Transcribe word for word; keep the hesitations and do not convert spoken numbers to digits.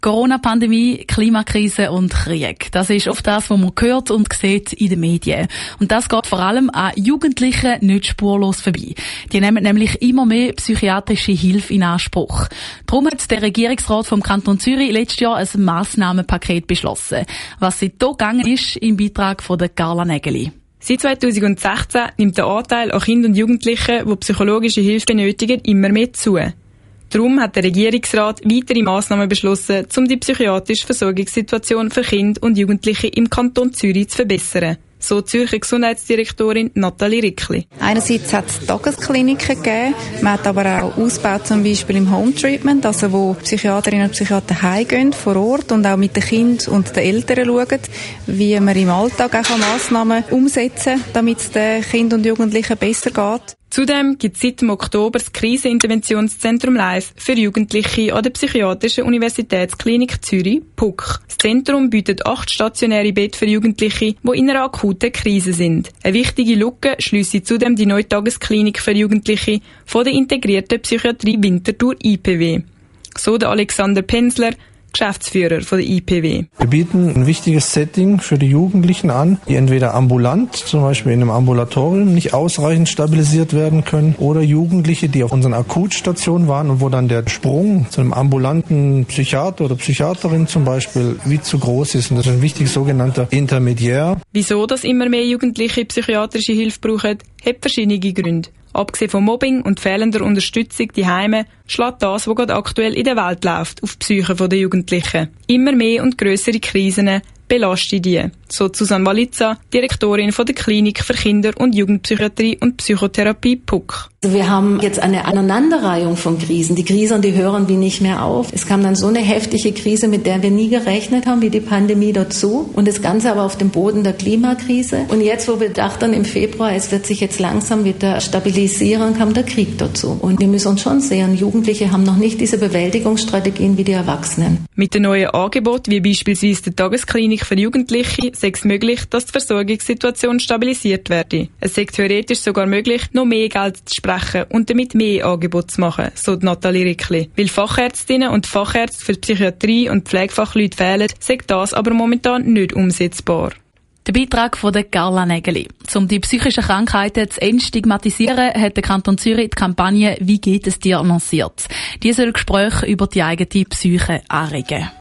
Corona-Pandemie, Klimakrise und Krieg. Das ist oft das, was man hört und sieht in den Medien. Und das geht vor allem an Jugendlichen nicht spurlos vorbei. Die nehmen nämlich immer mehr psychiatrische Hilfe in Anspruch. Darum hat der Regierungsrat vom Kanton Zürich letztes Jahr ein Massnahmenpaket beschlossen. Was seitdem gegangen ist, im Beitrag von der Carla Nägeli. Seit zweitausendsechzehn nimmt der Anteil an Kindern und Jugendlichen, die psychologische Hilfe benötigen, immer mehr zu. Darum hat der Regierungsrat weitere Massnahmen beschlossen, um die psychiatrische Versorgungssituation für Kinder und Jugendliche im Kanton Zürich zu verbessern. So Zürcher Gesundheitsdirektorin Nathalie Rickli. Einerseits hat es Tageskliniken gegeben, man hat aber auch ausgebaut, zum Beispiel im Home Treatment, also wo Psychiaterinnen und Psychiater heimgehen vor Ort und auch mit den Kindern und den Eltern schauen, wie man im Alltag auch Massnahmen umsetzen kann, damit es den Kindern und Jugendlichen besser geht. Zudem gibt es seit dem Oktober das Kriseninterventionszentrum Live für Jugendliche an der Psychiatrischen Universitätsklinik Zürich, P U C. Das Zentrum bietet acht stationäre Betten für Jugendliche, die in einer akuten Krise sind. Eine wichtige Lücke schliesst zudem die neue Tagesklinik für Jugendliche von der integrierten Psychiatrie Winterthur I P W. So der Alexander Penzler, Geschäftsführer von der I P W. Wir bieten ein wichtiges Setting für die Jugendlichen an, die entweder ambulant, zum Beispiel in einem Ambulatorium, nicht ausreichend stabilisiert werden können, oder Jugendliche, die auf unseren Akutstationen waren und wo dann der Sprung zu einem ambulanten Psychiater oder Psychiaterin zum Beispiel wie zu groß ist. Und das ist ein wichtiges sogenannter Intermediär. Wieso dass immer mehr Jugendliche psychiatrische Hilfe brauchen, hat verschiedene Gründe. Abgesehen von Mobbing und fehlender Unterstützung die Heime schlägt das, was gerade aktuell in der Welt läuft, auf die Psyche der Jugendlichen. Immer mehr und grössere Krisen belasten die. So Susanne Walitza, Direktorin von der Klinik für Kinder- und Jugendpsychiatrie und Psychotherapie P U C. Also wir haben jetzt eine Aneinanderreihung von Krisen. Die Krisen, die hören wie nicht mehr auf. Es kam dann so eine heftige Krise, mit der wir nie gerechnet haben, wie die Pandemie dazu. Und das Ganze aber auf dem Boden der Klimakrise. Und jetzt, wo wir dachten im Februar, es wird sich jetzt langsam wieder stabilisieren, kam der Krieg dazu. Und wir müssen uns schon sehen, Jugendliche haben noch nicht diese Bewältigungsstrategien wie die Erwachsenen. Mit den neuen Angeboten, wie beispielsweise der Tagesklinik für Jugendliche, sei es möglich, dass die Versorgungssituation stabilisiert werde. Es sei theoretisch sogar möglich, noch mehr Geld zu sprechen und damit mehr Angebote zu machen, so Nathalie Rickli. Weil Fachärztinnen und Fachärzte für Psychiatrie und Pflegefachleute fehlen, sei das aber momentan nicht umsetzbar. Der Beitrag von der Carla Nägeli. Um die psychischen Krankheiten zu entstigmatisieren, hat der Kanton Zürich die Kampagne «Wie geht es dir?» lanciert. Die soll Gespräche über die eigene Psyche anregen.